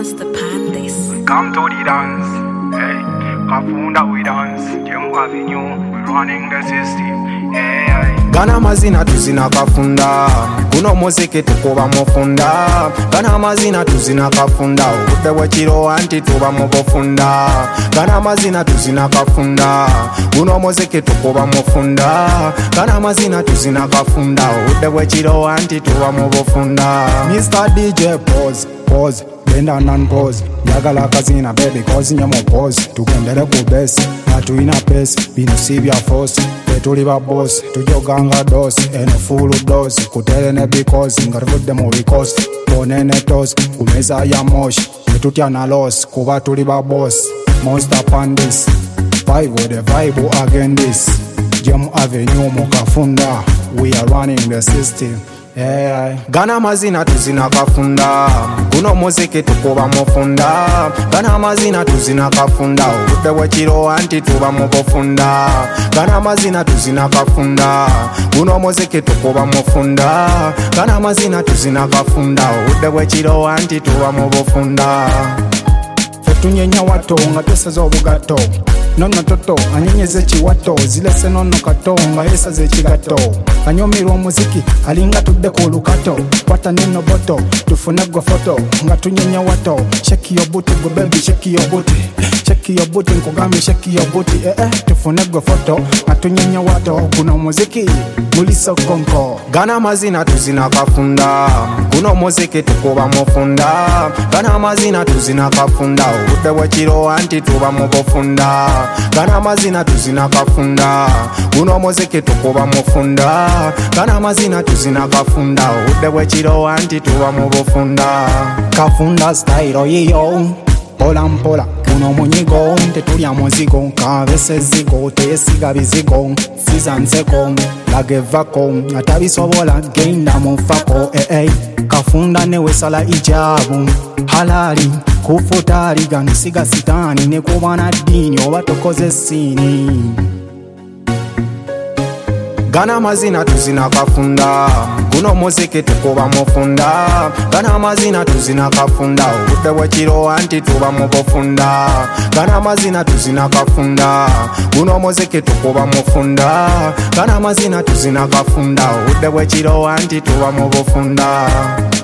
Master Pandis. Come to the dance, hey. Kafunda we dance, Jemu Avenue, we running the system, hey. Gana mazina tuzina kafunda, kuno muziki tukuba mufunda. Gana mazina tuzina kafunda, ude wechiro anti tuba mubofunda. Gana mazina tuzina kafunda, kuno muziki tukuba mufunda. Gana mazina tuzina kafunda, ude wechiro anti tuba mubofunda. Mr. DJ pause, bend and unpause. Yagala kazina baby cause nyamo pause. Tukendele kubesi, atuina pesi, bino sibya force. Tuli ba boss, tujoganga dos, eno full dos. Kutere ne because, ngarvude mu because. Ponene tos, kumeza ya mosh. Tutya na loss, kuba tuli ba boss. Monster Pandis, vibe the vibe again this. Jemu Avenue mukafunda, we are running the system. Yeah. Gana mazina tuzina kafunda, kuno muziki tukuba mufunda. Gana mazina tuzina kafunda, ude wechiro anti tuba mubofunda. Gana mazina tuzina kafunda, kuno muziki tukuba mufunda. Gana mazina tuzina kafunda, ude wechiro anti tuba mubofunda. Fetunyenya wato, nga tesa obugato. Nono toto, anyenyeze chiwato. Zilese nono kato, nga yesa ze chigato. Kanyomirwa omuziki, alinga tudde ku lukato. Kwata nino boto, tufune gwa foto. Nga tunyenya wato, shake your booty go baby, shake your booty. Shake your booty, nkugambye shake your booty. Tufune gwa foto, nga tunyenya wato. Kuno muziki, muliso konko. Gana mazina tuzina kafunda, kuno muziki tukuba mufunda. Gana mazina tuzina kafunda, ude wechiro anti tuba mubofunda. Gana mazina tuzina kafunda, kuno muziki tukuba mufunda. Gana mazina tuzina kafunda, ude wechiro anti tuba mubofunda. Kafunda style yiyo, pola mpola, kuno munyigo. Tetulya muzigo, kavese zigo, tesiga bizigo. Sizanseko, lagevako, atabisobola genda mufako. Kafunda newe sala ijabu, halali kufutali ganisiga sitani. Nekubana dini oba tokoze sini. Gana mazina tuzina kafunda, kuno muziki tukuba mufunda. Gana mazina tuzina kafunda, ude wechiro anti tuba mubofunda. Gana mazina tuzina kafunda, kuno muziki tukuba mufunda. Gana mazina tuzina kafunda, ude wechiro anti tuba mubofunda.